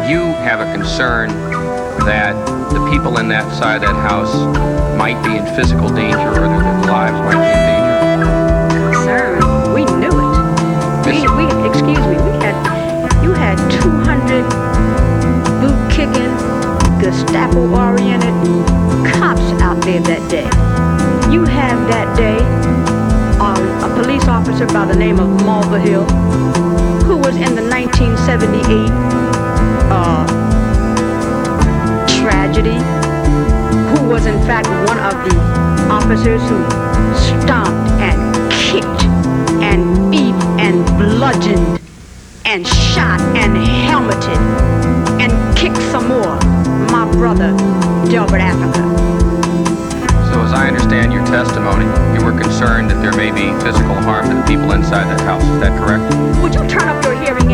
you have a concern that the people in that side of that house might be in physical danger or that their lives might be in danger. Sir, we knew it. Excuse me, you had 200 boot-kicking, Gestapo-oriented cops out there that day. You had that day a police officer by the name of Mulvihill, who was in the 1978 tragedy, who was in fact one of the officers who stomped and kicked and beat and bludgeoned and shot and helmeted and kicked some more my brother Delbert Africa. So as I understand your testimony, you were concerned that there may be physical harm to the people inside that house. Is that correct? Would you turn up your hearing